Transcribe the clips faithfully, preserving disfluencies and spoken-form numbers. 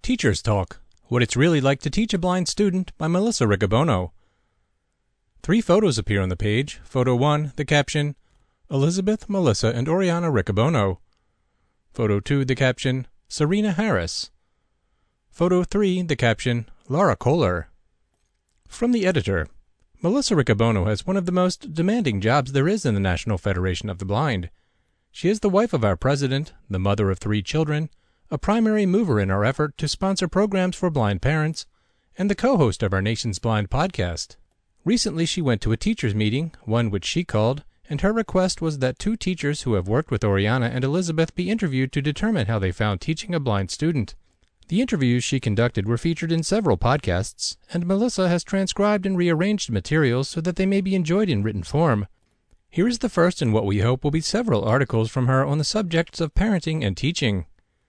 Teachers Talk, What It's Really Like to Teach a Blind Student by Melissa Riccobono. Three photos appear on the page. Photo one, the caption, Elizabeth, Melissa, and Oriana Riccobono. Photo two, the caption, Serena Harris. Photo three, the caption, Laura Kohler. From the editor, Melissa Riccobono has one of the most demanding jobs there is in the National Federation of the Blind. She is the wife of our president, the mother of three children, a primary mover in our effort to sponsor programs for blind parents, and the co-host of our Nation's Blind podcast. Recently she went to a teachers' meeting, one which she called, and her request was that two teachers who have worked with Oriana and Elizabeth be interviewed to determine how they found teaching a blind student. The interviews she conducted were featured in several podcasts, and Melissa has transcribed and rearranged materials so that they may be enjoyed in written form. Here is the first in what we hope will be several articles from her on the subjects of parenting and teaching.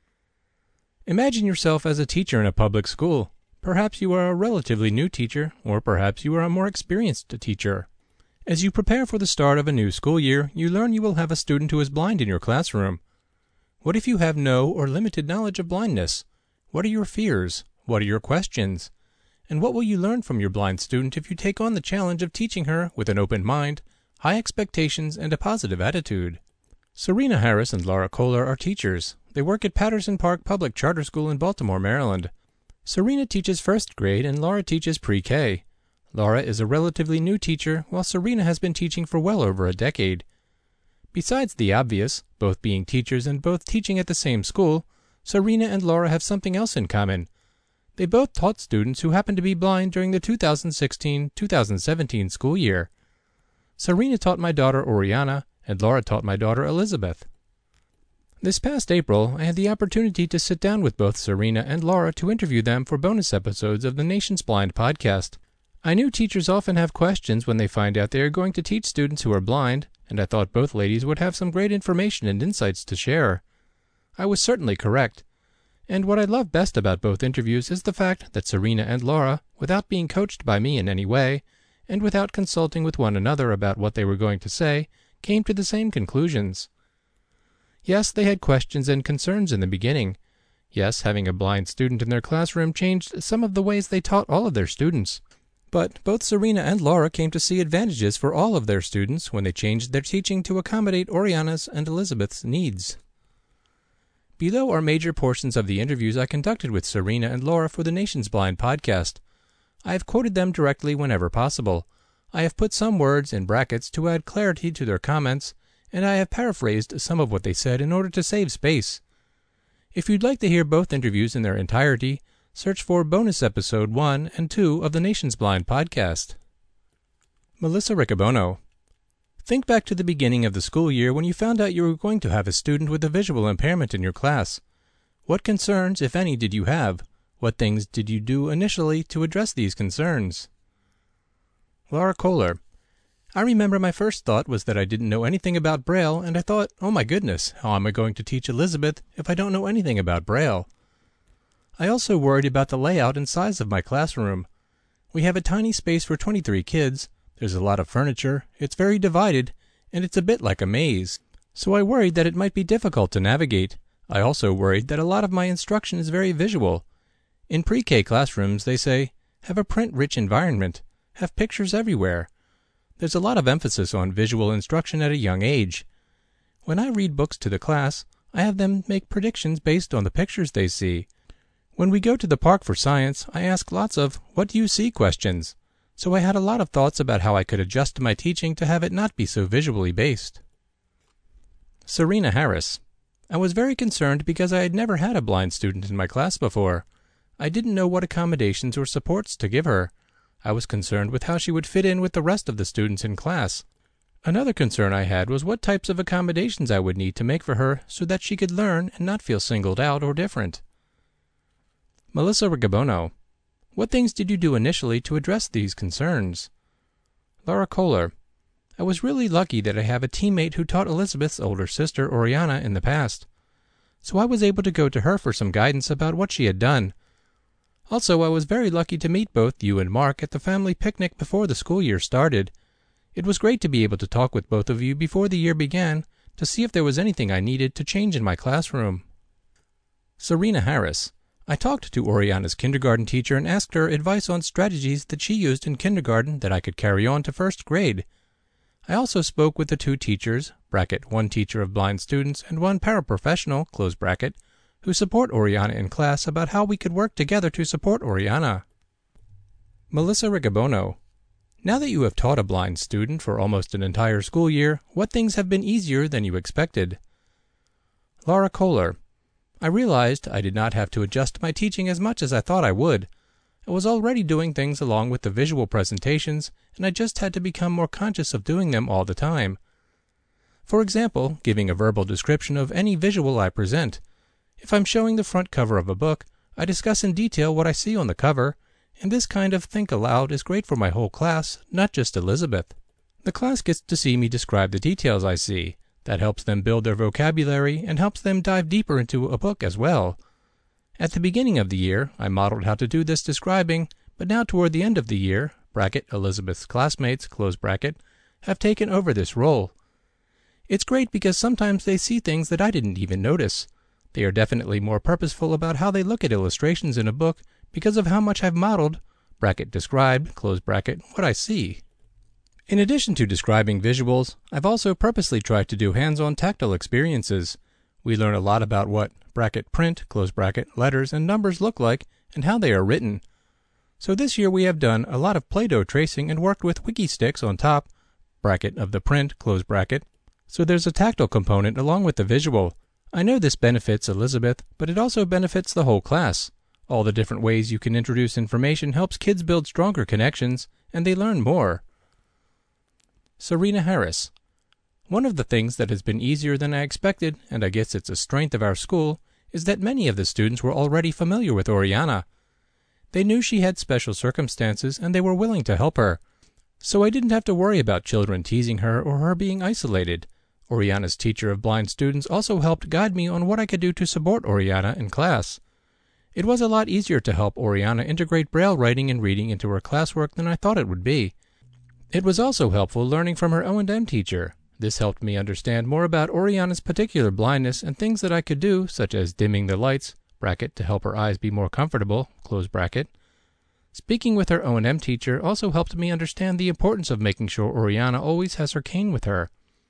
Imagine yourself as a teacher in a public school. Perhaps you are a relatively new teacher, or perhaps you are a more experienced teacher. As you prepare for the start of a new school year, you learn you will have a student who is blind in your classroom. What if you have no or limited knowledge of blindness? What are your fears? What are your questions? And what will you learn from your blind student if you take on the challenge of teaching her with an open mind, high expectations, and a positive attitude? Serena Harris and Laura Kohler are teachers. They work at Patterson Park Public Charter School in Baltimore, Maryland. Serena teaches first grade and Laura teaches pre-K. Laura is a relatively new teacher, while Serena has been teaching for well over a decade. Besides the obvious, both being teachers and both teaching at the same school, Serena and Laura have something else in common. They both taught students who happened to be blind during the two thousand sixteen two thousand seventeen school year. Serena taught my daughter Oriana, and Laura taught my daughter Elizabeth. This past April, I had the opportunity to sit down with both Serena and Laura to interview them for bonus episodes of the Nation's Blind podcast. I knew teachers often have questions when they find out they are going to teach students who are blind, and I thought both ladies would have some great information and insights to share. I was certainly correct. And what I love best about both interviews is the fact that Serena and Laura, without being coached by me in any way, and without consulting with one another about what they were going to say, came to the same conclusions. Yes, they had questions and concerns in the beginning. Yes, having a blind student in their classroom changed some of the ways they taught all of their students. But both Serena and Laura came to see advantages for all of their students when they changed their teaching to accommodate Oriana's and Elizabeth's needs. Below are major portions of the interviews I conducted with Serena and Laura for the Nation's Blind podcast. I have quoted them directly whenever possible. I have put some words in brackets to add clarity to their comments, and I have paraphrased some of what they said in order to save space. If you'd like to hear both interviews in their entirety, search for bonus episode one and two of the Nation's Blind podcast. Melissa Riccobono. Think back to the beginning of the school year when you found out you were going to have a student with a visual impairment in your class. What concerns, if any, did you have? What things did you do initially to address these concerns? Laura Kohler. I remember my first thought was that I didn't know anything about Braille, and I thought, oh my goodness, how am I going to teach Elizabeth if I don't know anything about Braille? I also worried about the layout and size of my classroom. We have a tiny space for twenty-three kids, there's a lot of furniture, it's very divided, and it's a bit like a maze. So I worried that it might be difficult to navigate. I also worried that a lot of my instruction is very visual. In pre-K classrooms, they say, have a print-rich environment, have pictures everywhere. There's a lot of emphasis on visual instruction at a young age. When I read books to the class, I have them make predictions based on the pictures they see. When we go to the park for science, I ask lots of, what do you see questions? So I had a lot of thoughts about how I could adjust my teaching to have it not be so visually based. Serena Harris. I was very concerned because I had never had a blind student in my class before. I didn't know what accommodations or supports to give her. I was concerned with how she would fit in with the rest of the students in class. Another concern I had was what types of accommodations I would need to make for her so that she could learn and not feel singled out or different. Melissa Riccobono. What things did you do initially to address these concerns? Laura Kohler. I was really lucky that I have a teammate who taught Elizabeth's older sister, Oriana, in the past. So I was able to go to her for some guidance about what she had done. Also, I was very lucky to meet both you and Mark at the family picnic before the school year started. It was great to be able to talk with both of you before the year began to see if there was anything I needed to change in my classroom. Serena Harris. I talked to Oriana's kindergarten teacher and asked her advice on strategies that she used in kindergarten that I could carry on to first grade. I also spoke with the two teachers, bracket, one teacher of blind students and one paraprofessional, close bracket, who support Oriana in class about how we could work together to support Oriana. Melissa Riccobono. Now that you have taught a blind student for almost an entire school year, what things have been easier than you expected? Laura Kohler. I realized I did not have to adjust my teaching as much as I thought I would. I was already doing things along with the visual presentations, and I just had to become more conscious of doing them all the time. For example, giving a verbal description of any visual I present. If I'm showing the front cover of a book, I discuss in detail what I see on the cover, and this kind of think aloud is great for my whole class, not just Elizabeth. The class gets to see me describe the details I see. That helps them build their vocabulary and helps them dive deeper into a book as well. At the beginning of the year, I modeled how to do this describing, but now toward the end of the year, bracket, Elizabeth's classmates, close bracket, have taken over this role. It's great because sometimes they see things that I didn't even notice. They are definitely more purposeful about how they look at illustrations in a book because of how much I've modeled, bracket, described, close bracket, what I see. In addition to describing visuals, I've also purposely tried to do hands-on tactile experiences. We learn a lot about what, bracket, print, close bracket, letters, and numbers look like and how they are written. So this year we have done a lot of Play-Doh tracing and worked with wiki sticks on top, bracket, of the print, close bracket. So there's a tactile component along with the visual. I know this benefits Elizabeth, but it also benefits the whole class. All the different ways you can introduce information helps kids build stronger connections, and they learn more. Serena Harris. One of the things that has been easier than I expected, and I guess it's a strength of our school, is that many of the students were already familiar with Oriana. They knew she had special circumstances, and they were willing to help her. So I didn't have to worry about children teasing her or her being isolated. Oriana's teacher of blind students also helped guide me on what I could do to support Oriana in class. It was a lot easier to help Oriana integrate Braille writing and reading into her classwork than I thought it would be. It was also helpful learning from her O and M teacher. This helped me understand more about Oriana's particular blindness and things that I could do, such as dimming the lights, bracket, to help her eyes be more comfortable, close bracket. Speaking with her O and M teacher also helped me understand the importance of making sure Oriana always has her cane with her.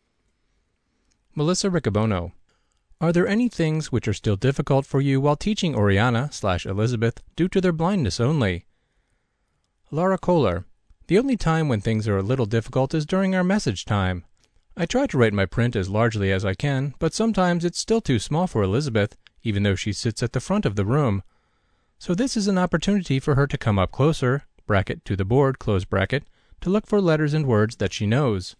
Melissa Riccobono. Are there any things which are still difficult for you while teaching Oriana slash Elizabeth due to their blindness only? Laura Kohler. The only time when things are a little difficult is during our message time. I try to write my print as largely as I can, but sometimes it's still too small for Elizabeth, even though she sits at the front of the room. So this is an opportunity for her to come up closer, bracket, to the board, close bracket, to look for letters and words that she knows.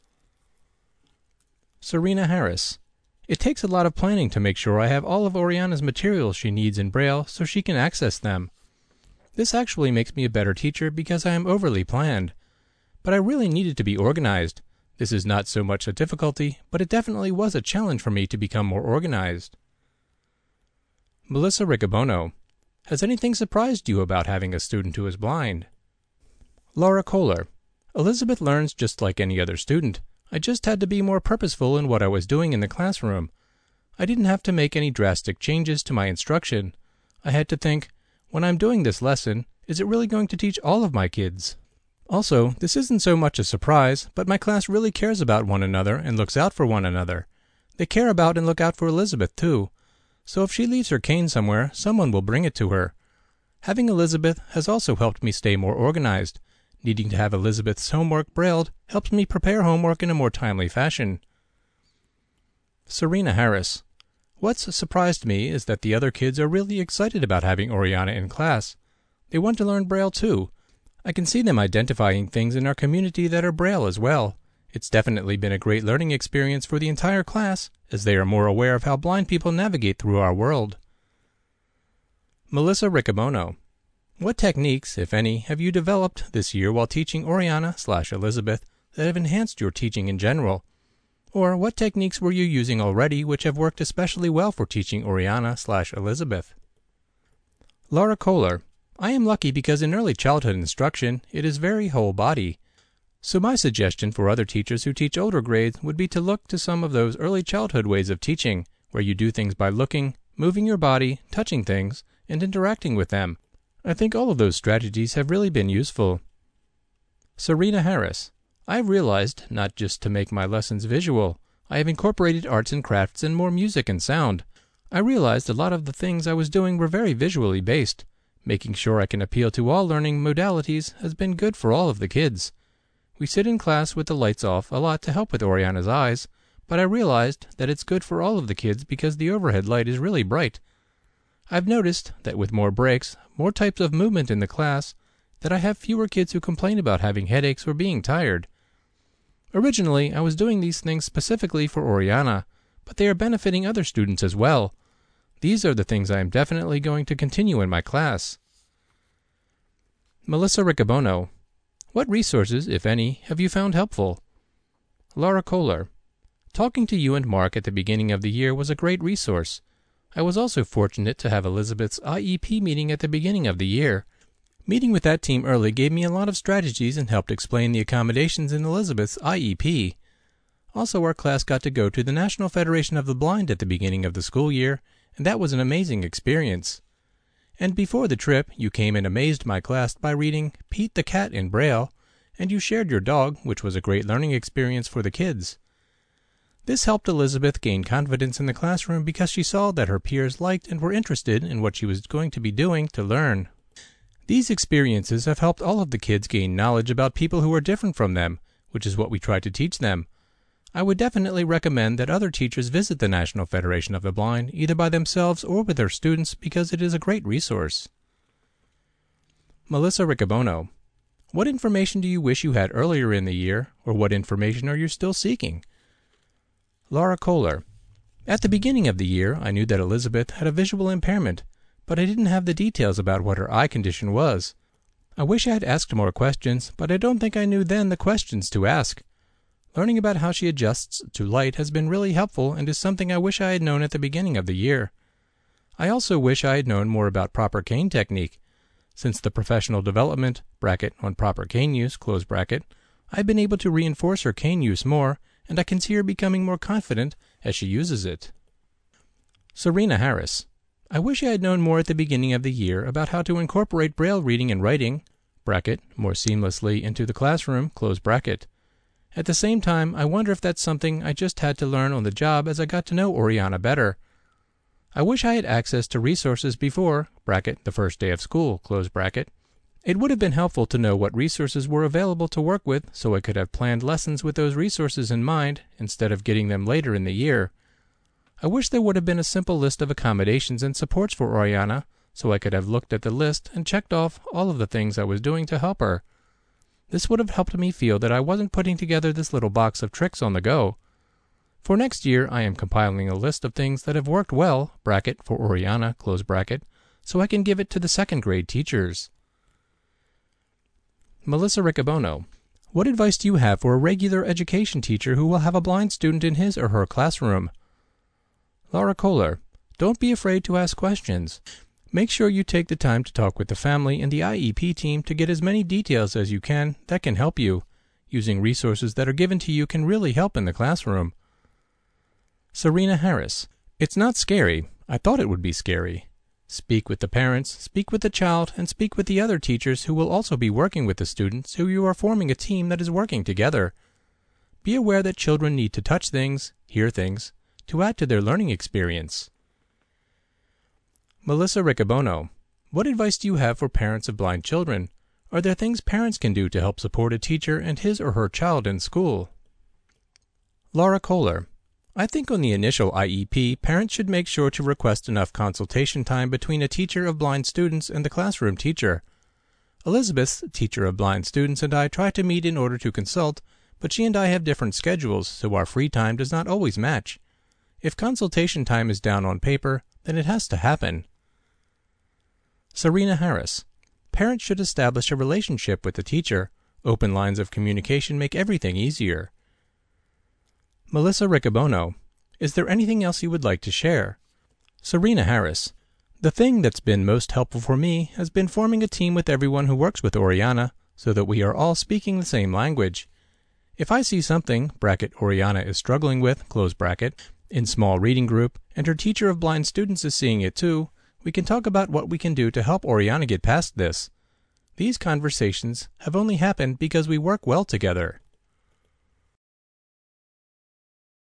Serena Harris. It takes a lot of planning to make sure I have all of Oriana's materials she needs in Braille so she can access them. This actually makes me a better teacher because I am overly planned. But I really needed to be organized. This is not so much a difficulty, but it definitely was a challenge for me to become more organized. Melissa Riccobono. Has anything surprised you about having a student who is blind? Laura Kohler. Elizabeth learns just like any other student. I just had to be more purposeful in what I was doing in the classroom. I didn't have to make any drastic changes to my instruction. I had to think, when I'm doing this lesson, is it really going to teach all of my kids? Also, this isn't so much a surprise, but my class really cares about one another and looks out for one another. They care about and look out for Elizabeth, too. So if she leaves her cane somewhere, someone will bring it to her. Having Elizabeth has also helped me stay more organized. Needing to have Elizabeth's homework brailled helps me prepare homework in a more timely fashion. Serena Harris. What's surprised me is that the other kids are really excited about having Oriana in class. They want to learn Braille too. I can see them identifying things in our community that are Braille as well. It's definitely been a great learning experience for the entire class, as they are more aware of how blind people navigate through our world. Melissa Riccobono. What techniques, if any, have you developed this year while teaching Oriana slash Elizabeth that have enhanced your teaching in general? Or what techniques were you using already which have worked especially well for teaching Oriana slash Elizabeth? Laura Kohler. I am lucky because in early childhood instruction, it is very whole body. So my suggestion for other teachers who teach older grades would be to look to some of those early childhood ways of teaching, where you do things by looking, moving your body, touching things, and interacting with them. I think all of those strategies have really been useful. Serena Harris. I have realized not just to make my lessons visual. I have incorporated arts and crafts and more music and sound. I realized a lot of the things I was doing were very visually based. Making sure I can appeal to all learning modalities has been good for all of the kids. We sit in class with the lights off a lot to help with Oriana's eyes, but I realized that it's good for all of the kids because the overhead light is really bright. I've noticed that with more breaks, more types of movement in the class, that I have fewer kids who complain about having headaches or being tired. Originally, I was doing these things specifically for Oriana, but they are benefiting other students as well. These are the things I am definitely going to continue in my class. Melissa Riccobono. What resources, if any, have you found helpful? Laura Kohler. Talking to you and Mark at the beginning of the year was a great resource. I was also fortunate to have Elizabeth's I E P meeting at the beginning of the year. Meeting with that team early gave me a lot of strategies and helped explain the accommodations in Elizabeth's I E P. Also, our class got to go to the National Federation of the Blind at the beginning of the school year, and that was an amazing experience. And before the trip, you came and amazed my class by reading Pete the Cat in Braille, and you shared your dog, which was a great learning experience for the kids. This helped Elizabeth gain confidence in the classroom because she saw that her peers liked and were interested in what she was going to be doing to learn. These experiences have helped all of the kids gain knowledge about people who are different from them, which is what we try to teach them. I would definitely recommend that other teachers visit the National Federation of the Blind, either by themselves or with their students, because it is a great resource. Melissa Riccobono. What information do you wish you had earlier in the year, or what information are you still seeking? Laura Kohler. At the beginning of the year, I knew that Elizabeth had a visual impairment, but I didn't have the details about what her eye condition was. I wish I had asked more questions, but I don't think I knew then the questions to ask. Learning about how she adjusts to light has been really helpful and is something I wish I had known at the beginning of the year. I also wish I had known more about proper cane technique. Since the professional development, bracket, on proper cane use, close bracket, I've been able to reinforce her cane use more, and I can see her becoming more confident as she uses it. Serena Harris. I wish I had known more at the beginning of the year about how to incorporate Braille reading and writing, bracket, more seamlessly into the classroom, close bracket. At the same time, I wonder if that's something I just had to learn on the job as I got to know Oriana better. I wish I had access to resources before, bracket, the first day of school, close bracket. It would have been helpful to know what resources were available to work with so I could have planned lessons with those resources in mind instead of getting them later in the year. I wish there would have been a simple list of accommodations and supports for Oriana so I could have looked at the list and checked off all of the things I was doing to help her. This would have helped me feel that I wasn't putting together this little box of tricks on the go. For next year, I am compiling a list of things that have worked well, bracket, for Oriana, close bracket, so I can give it to the second grade teachers. Melissa Riccobono. What advice do you have for a regular education teacher who will have a blind student in his or her classroom? Laura Kohler. Don't be afraid to ask questions. Make sure you take the time to talk with the family and the I E P team to get as many details as you can that can help you. Using resources that are given to you can really help in the classroom. Serena Harris. It's not scary. I thought it would be scary. Speak with the parents, speak with the child, and speak with the other teachers who will also be working with the students so you are forming a team that is working together. Be aware that children need to touch things, hear things, to add to their learning experience. Melissa Riccobono. What advice do you have for parents of blind children? Are there things parents can do to help support a teacher and his or her child in school? Laura Kohler. I think on the initial I E P, parents should make sure to request enough consultation time between a teacher of blind students and the classroom teacher. Elizabeth's teacher of blind students and I try to meet in order to consult, but she and I have different schedules, so our free time does not always match. If consultation time is down on paper, then it has to happen. Serena Harris. Parents should establish a relationship with the teacher. Open lines of communication make everything easier. Melissa Riccobono. Is there anything else you would like to share? Serena Harris. The thing that's been most helpful for me has been forming a team with everyone who works with Oriana so that we are all speaking the same language. If I see something, bracket, Oriana is struggling with, close bracket, in small reading group, and her teacher of blind students is seeing it too, we can talk about what we can do to help Oriana get past this. These conversations have only happened because we work well together.